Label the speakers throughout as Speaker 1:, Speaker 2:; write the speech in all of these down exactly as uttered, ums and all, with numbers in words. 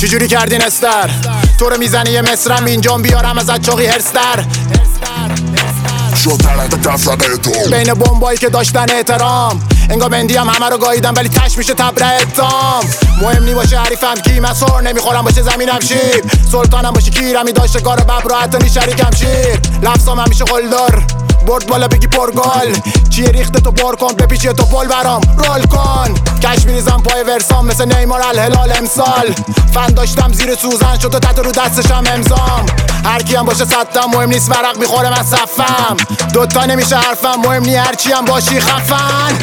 Speaker 1: چجوری کردین استر؟ تو رو میزنی یه مصرم اینجام بیارم ازت چاقی هرستر
Speaker 2: شد تلت تفرقه تو
Speaker 1: بین بمبایی که داشتن احترام انگار بندی هم همه رو گاییدم ولی تش میشه تبره اتام. مهم نی باشه حریفم کی من سر نمیخورم باشه زمینم شیر سلطانم باشه کیرمی داشته کار ببر و حتی نی شریکم شیر لفظام همیشه قلدر برد بالا بگی پرگال چیه ریخته تو بار کن بپیچیه تو پل برام رول کن کش میریزم پای ورسام مثل نیمار الهلال امسال فن داشتم زیر سوزن شد و تحت رو دستشم امضام هرکی هم باشه صدم مهم نیست ورق میخوره من صفم دوتا نمیشه حرفم مهم نی هرچی هم باشی خفن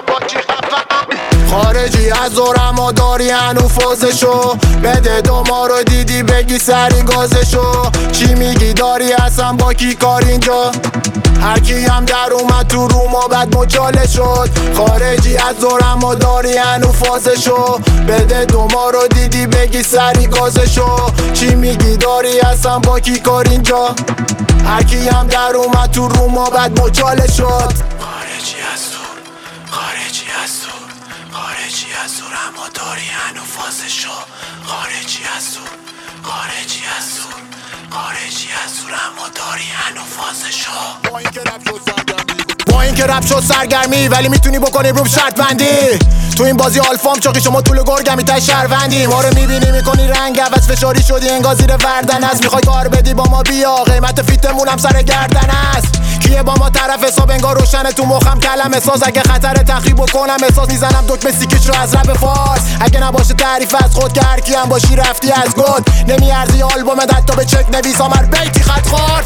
Speaker 1: خارجی از دورم و داری هنو فازشو بده دو ما رو دیدی بگی سری گازشو چی میگی داری اصلا با کی کار اینجا هرکی هم در اومد تو روم و بعد مجاله شد خارجی از دورم و داری هنو فازشو بده دو ما رو دیدی بگی سری گازشو چی میگی داری اصلا با کی کار اینجا هرکی هم در اومد تو روم و بعد مجاله شد
Speaker 3: خارجی از دور خارجی از دور خارجی از دور اما داری هنو فازشو خارجی از دور خارجی از دور خارجی از دور اما داری هنو فازشو
Speaker 1: با این که رپ شد سرگرمی با این که رپ شد سرگرمی ولی میتونی بکنی روم شرط بندی تو این بازی آلفام چاقی شما طول گرگمی تا شهروندی ما رو میبینی میکنی رنگ عوض فشاری شدی انگار زیر وردن است میخوای کار بدی با ما بیا قیمت فیتمون هم سر گردن است کیه با ما طرف حساب انگار روشنه تو مخم کلم احساس اگه خطر تخریب کنم احساس میزنم دکمه سیکیش رو از رب فارس اگه نباشه تعریف از خود که هر کی هم باشی رفتی از گد نمیارزی آلبوم حتی به چک نویس هر بیتی خط خورد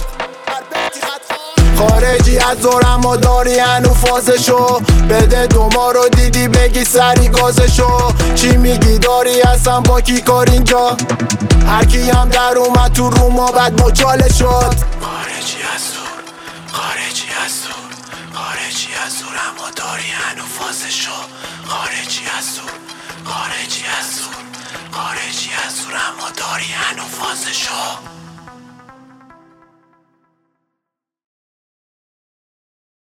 Speaker 1: خارجی از دورم و داری هنو فازشو بده دو ما رو دیدی بگی سری گازشو چی میگی داری اصلا با کی کار اینجا هرکی هم در اومد تو روم و بعد مجاله شد
Speaker 3: خارجی از دور خارجی از دور خارجی از دور اما داری هنو فازشو خارجی از دور خارجی از دور خارجی از دور اما داری هنو فازشو